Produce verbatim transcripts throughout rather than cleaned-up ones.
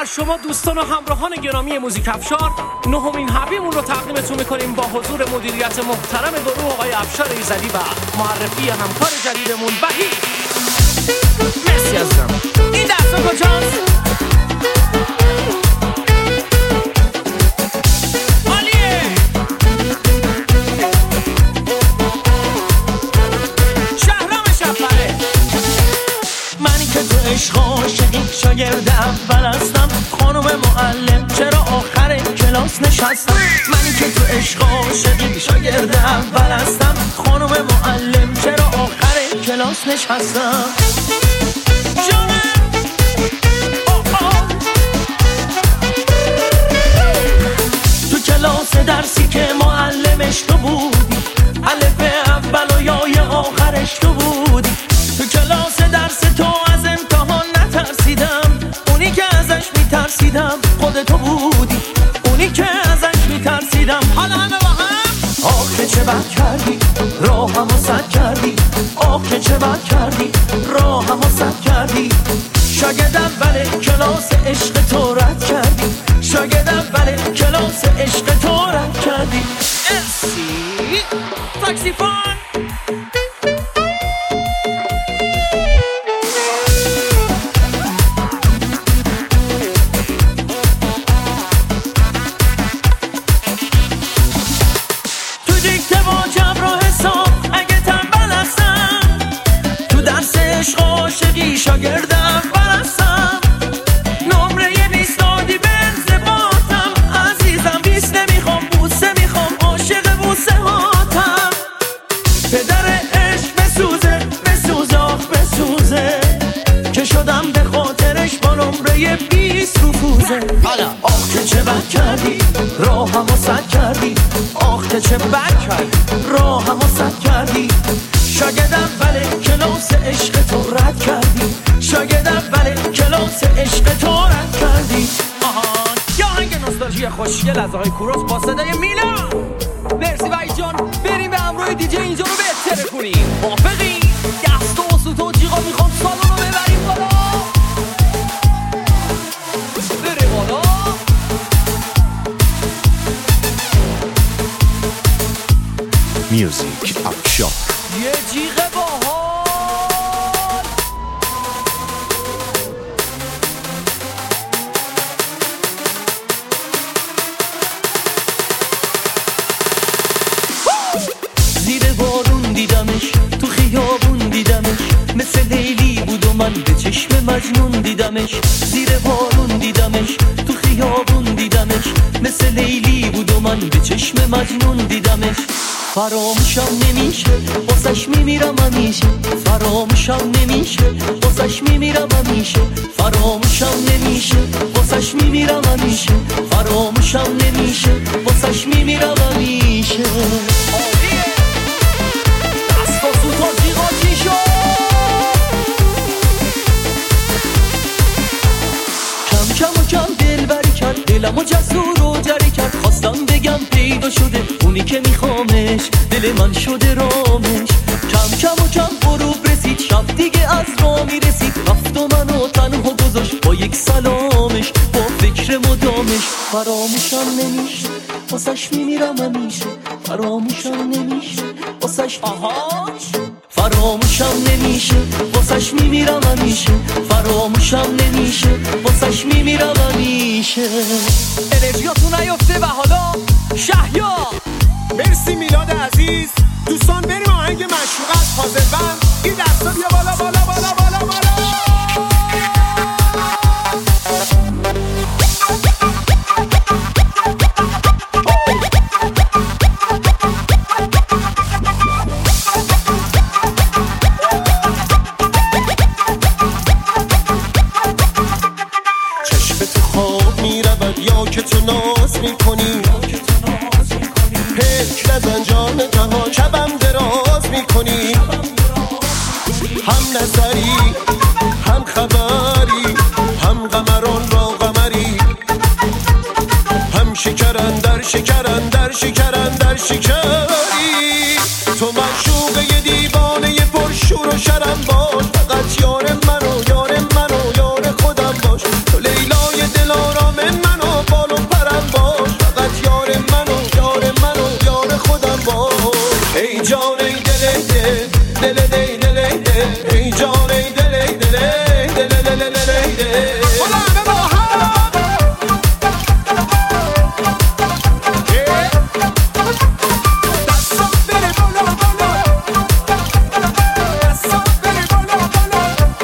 شما دوستان و همراهان گرامی موزیک افشار نهمین حبیمون رو تقدیمتون میکنیم با حضور مدیریت محترم گروه آقای افشار ایزدی و معرفی همکار جدیدمون وحید. مرسی عزیزم. این دستا کجاست؟ عالیه. شهرام شفره. منی که تو عشق عاشقی شاگرد اول هستم، خانم معلم چرا آخر کلاس نشستم؟ منی که تو عشق عاشقی شاگرد اول هستم، خانم معلم چرا آخر کلاس نشستم؟ جانم تو کلاس درسی که معلمش تو بودی، الف اول و یای آخرش تو بودی. تو کلاس درس تو از امتحان نترسیدم، اونی که ازش میترسیدم خودتو بودی، اونی که ازش میترسیدم. حالا همه با هم آخه چه بد کردی راهمو سد کردی، آخه چه بد کردی راهمو سد کردی. شاگرد اول کلاس عشق تو رد کردی، شاگرد اول کلاس عشق تو رد کردی. مرسی. تاکسیفون. شاگردم برستم نمره بیست دادی بنز باتم، عزیزم بیست نمیخوام بوسه میخوام، عاشق بوسه هاتم. پدر عشق بسوزه بسوزه آخ بسوزه که شدم به خاطرش با نمره بیست رفوزه. آخ که چه بد کردی راهمو سد کردی، آخ که چه بد کردی راهمو سد کردی. شاگرد اول کلاس عشق تو رد کردی، شاگرد اول کلاس عشق تو رد کردی. آهان یا هنگ نوستالژی خوشگل از آقای کوروش با صدای میلان. مرسی وحید جان. بریم به همراه دیجی اینجا رو بهتره کنیم. موافقی؟ دست و سوت و جیغا میخوام سالن رو ببریم بالا. بره بالا. میوزیک افشار. یه جیغ باحال. زیر بارون دیدمش تو خیابون دیدمش، مثل لیلی بود و من به چشم مجنون دیدمش. زیر بارون دیدمش تو خیابون دیدمش، مثل لیلی بود و من به چشم مجنون دیدمش. فراموشم نمیشه واسش میمیرم همیشه، فراموشم نمیشه واسش میمیرم همیشه، فراموشم نمیشه واسش میمیرم همیشه، فراموشم نمیشه واسش میمیرم همیشه. دست و سوت و جیغا چی شد؟ کم کم و کم دل بری کرد، دلم و جسور و جری کرد. خواستم بگم پیدا شده اونی که میخوامش، دل من شده رامش. کم کم و کم غروب رسید، شب دیگه از راه میرسید. رفت و منو تنها گذاشت با یک سلامش، با فکر مدامش. فراموشم نمیشه واسش میمیرم همیشه، فراموشم نمیشه واسش آهاش. فراموشم نمیشه واسش میمیرم همیشه، فراموشم نمیشه واسش میمیرم همیشه. انرژیاتون نیفته و حالا شهیا. مرسی میلاد عزیز. دوستان بریم آهنگ مشروق از فاضل بند. این دستا بیا بالا بالا بالا بالا بالا. که تو ناز میکنی، پلک نزن جان جهان، شبم دراز میکنی. هم نظری هم خبری، هم قمران را قمری، هم شکرن در شکرن در شکرن در شکری. تو معشوقه یه دیوانه یه پرشور و شرم باش، فقط یار منو یار منو یار خودم باش. تو لیلای دلم دل ای جان ای دل ای دل ای دل ای دل ای دل حالا همه با هم دستا بره بالا بالا دستا بره بالا بالا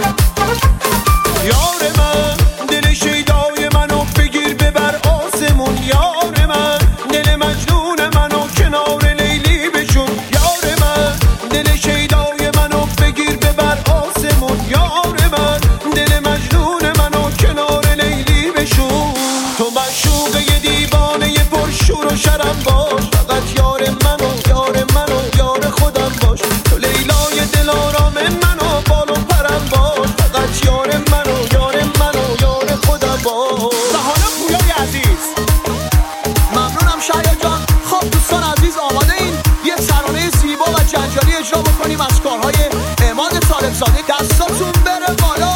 یار من دل شیدای منو بگیر ببر آسمون یار من دل مجنون منو کنار لیلی بشون یار من دل شیدای منو بگیر ببر آسمون یار من دل مجنون منو کنار لیلی بشون تو معشوقه ی دیوانه ی پرشور و شرم باش فقط یار منو یار منو یار خودم باش تو لیلای دل آرام منو بال و پرم باش فقط یار منو یار منو یار خودم باش و حالا پویای عزیز ممنونم شهریار جان. خب دوستان عزیز آماده این یه ترانه زیبا و جنجالی اجرا بکنیم از کارهای عماد طالبزاده. دستاتون بره بالا.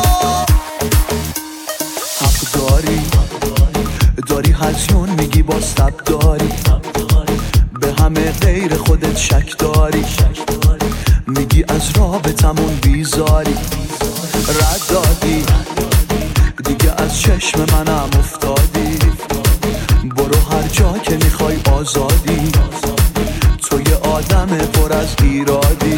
حق داری داری هزیون میگی با سب داری به همه غیر خودت شک داری میگی از رابطمون بیزاری رد دادی دیگه از چشم منم افتادی برو هر جا که میخوای آزادی تو یه آدم پر از ایرادی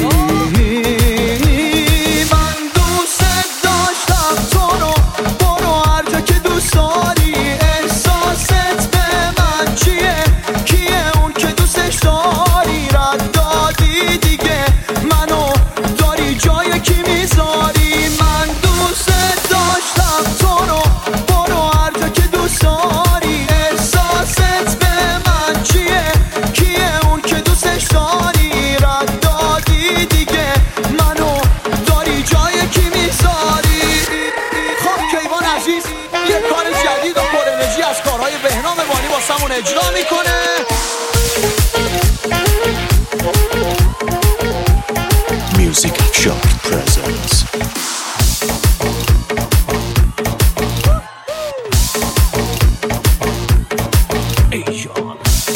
من دوست داشتم تو رو برو هر جا که دوست داری احساست به من چیه کیه اون که دوستش داری رد دادی دیگه منو داری جای کی میذاری من دوست داشتم تو رو برو هر جا که دوست داری احساست به من چیه کیه اون که دوستش داری رد دادی دیگه منو داری جای کی میذاری. خب کیوان عزیز یه کار جدید و پر انرژی از کارهای بهنام بانی واسمون اجرا میکنه. Music Shop presents ای جان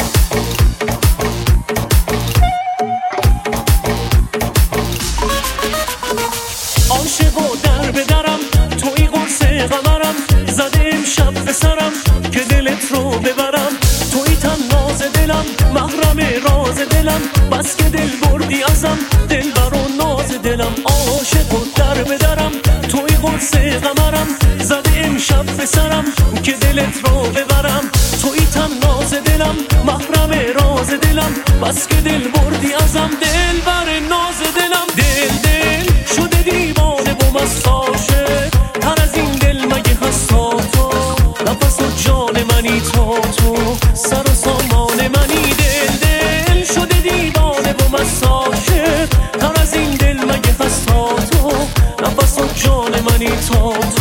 عاشق و در بدرم توی قرص قمرم زده امشب به سرم که دلت رو ببرم توی تن ناز دلم محرم راز دلم بس که دل بردی ازم دل بر و ناز دلم عاشق و در بدرم توی قرص قمرم زده امشب به سرم که دلت رو ببرم توی تن ناز دلم محرم راز دلم بس که دل بردی ازم دل بر ناز دلم دل دل شده دیوانه و مست عاشق تر از این دل مگه هست تا تو نفس و جان منی تا تو سر و سامان منی دل دل شده دیوانه و مست عاشق تر از این دل مگه هست تا تو نفس و جان منی تا